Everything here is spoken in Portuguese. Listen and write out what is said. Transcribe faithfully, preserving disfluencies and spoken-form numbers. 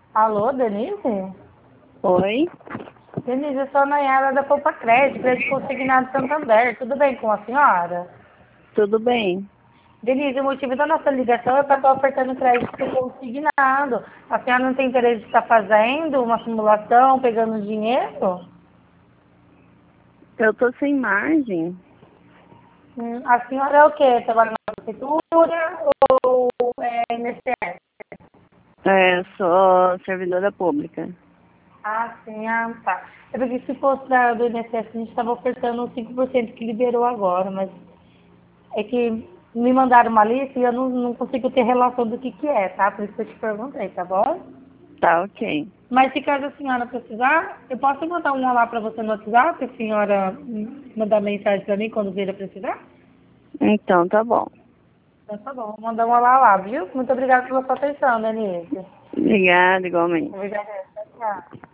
Alô, Denise? Oi, Denise, eu sou a Nayara da Poupa Crédito, Crédito Consignado Santander. Tudo bem com a senhora? tudo bem? Denise, o motivo da nossa ligação é para estar ofertando crédito consignado. A senhora não tem interesse de estar fazendo uma simulação, pegando dinheiro? Eu tô sem margem. Hum, A senhora é o quê? Trabalha na prefeitura ou é I N S S? É, sou servidora pública. Ah, sim, ah, tá. É porque se fosse da, do I N S S, a gente estava ofertando os cinco por cento que liberou agora, mas é que me mandaram uma lista e eu não, não consigo ter relação do que que é, tá? Por isso que eu te perguntei, tá bom? Tá ok. Mas se caso a senhora precisar, eu posso mandar um olá para você no WhatsApp, a senhora hum, mandar mensagem para mim quando vir a precisar? Então tá bom. Então tá bom, vou mandar um olá lá, viu? Muito obrigada pela sua atenção, Denise. Obrigada, igualmente. Obrigada, tchau.